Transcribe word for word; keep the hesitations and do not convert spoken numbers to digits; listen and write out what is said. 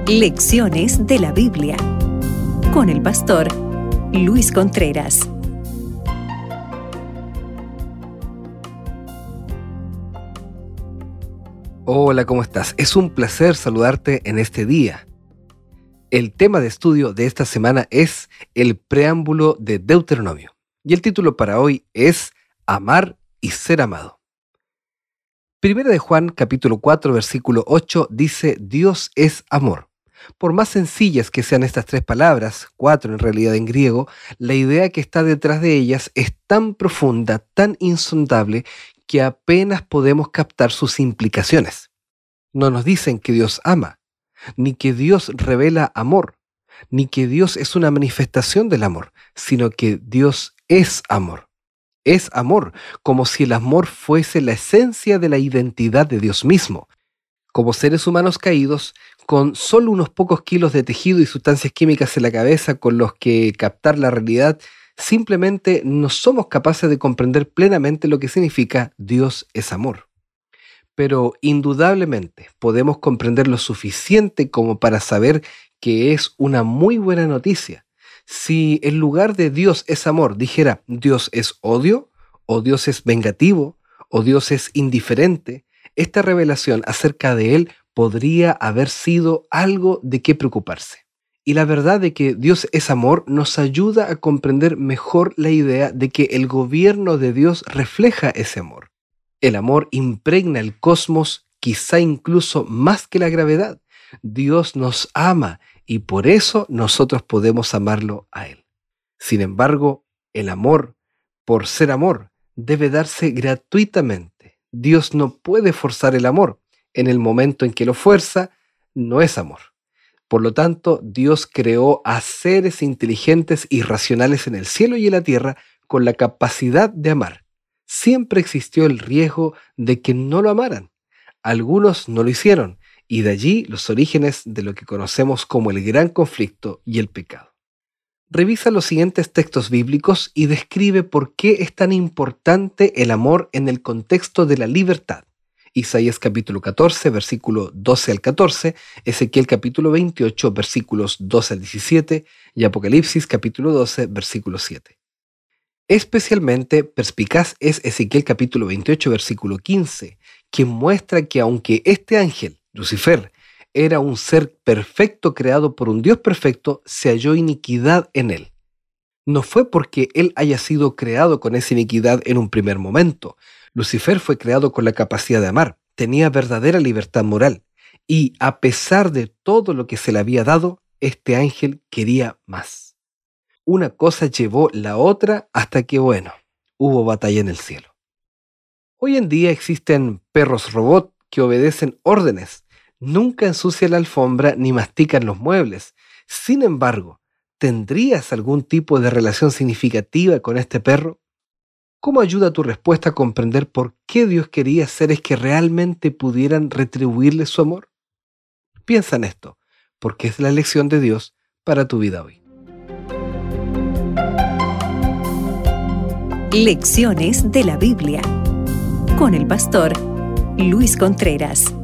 Lecciones de la Biblia con el pastor Luis Contreras. Hola, ¿cómo estás? Es un placer saludarte en este día. El tema de estudio de esta semana es el preámbulo de Deuteronomio. Y el título para hoy es Amar y ser amado. Primera de Juan, capítulo cuatro, versículo ocho, dice: Dios es amor. Por más sencillas que sean estas tres palabras, cuatro en realidad en griego, la idea que está detrás de ellas es tan profunda, tan insondable, que apenas podemos captar sus implicaciones. No nos dicen que Dios ama, ni que Dios revela amor, ni que Dios es una manifestación del amor, sino que Dios es amor. Es amor, como si el amor fuese la esencia de la identidad de Dios mismo. Como seres humanos caídos, con solo unos pocos kilos de tejido y sustancias químicas en la cabeza con los que captar la realidad, simplemente no somos capaces de comprender plenamente lo que significa Dios es amor. Pero indudablemente podemos comprender lo suficiente como para saber que es una muy buena noticia. Si en lugar de Dios es amor dijera Dios es odio, o Dios es vengativo, o Dios es indiferente, esta revelación acerca de Él podría haber sido algo de qué preocuparse. Y la verdad de que Dios es amor nos ayuda a comprender mejor la idea de que el gobierno de Dios refleja ese amor. El amor impregna el cosmos, quizá incluso más que la gravedad. Dios nos ama y por eso nosotros podemos amarlo a Él. Sin embargo, el amor, por ser amor, debe darse gratuitamente. Dios no puede forzar el amor. En el momento en que lo fuerza, no es amor. Por lo tanto, Dios creó a seres inteligentes y racionales en el cielo y en la tierra con la capacidad de amar. Siempre existió el riesgo de que no lo amaran. Algunos no lo hicieron, y de allí los orígenes de lo que conocemos como el gran conflicto y el pecado. Revisa los siguientes textos bíblicos y describe por qué es tan importante el amor en el contexto de la libertad. Isaías capítulo catorce, versículo doce al catorce, Ezequiel capítulo veintiocho, versículos doce al diecisiete y Apocalipsis capítulo doce, versículo siete. Especialmente perspicaz es Ezequiel capítulo veintiocho, versículo quince, que muestra que aunque este ángel, Lucifer, era un ser perfecto creado por un Dios perfecto, se halló iniquidad en él. No fue porque él haya sido creado con esa iniquidad en un primer momento. Lucifer fue creado con la capacidad de amar, tenía verdadera libertad moral, y a pesar de todo lo que se le había dado, este ángel quería más. Una cosa llevó la otra hasta que, bueno, hubo batalla en el cielo. Hoy en día existen perros robot que obedecen órdenes, nunca ensucian la alfombra ni mastican los muebles. Sin embargo, ¿tendrías algún tipo de relación significativa con este perro? ¿Cómo ayuda tu respuesta a comprender por qué Dios quería seres que realmente pudieran retribuirle su amor? Piensa en esto, porque es la lección de Dios para tu vida hoy. Lecciones de la Biblia con el pastor Luis Contreras.